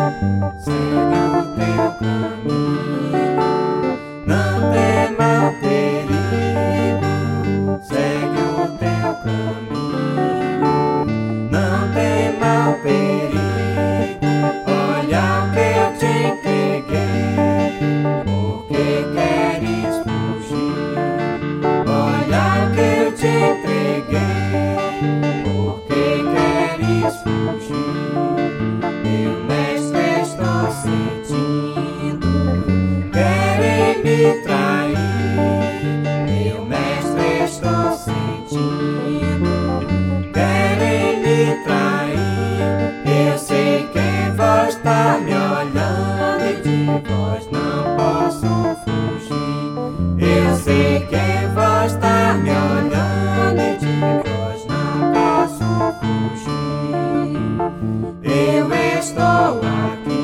Segue o teu caminho, não tema o perigo. Segue o teu caminho, não tema o perigo. Olha o que eu te entreguei, porque queres fugir. Olha o que eu te entreguei, porque queres fugir. Meu mestre, estou sentindo, querem me trair. Meu mestre, estou sentindo, querem me trair. Eu sei que vós está me olhando e de vós não posso fugir. Eu sei que vós está me olhando e de vós não posso fugir. Eu estou aqui,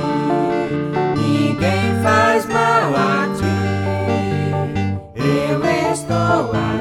ninguém faz mal a ti. Eu estou aqui.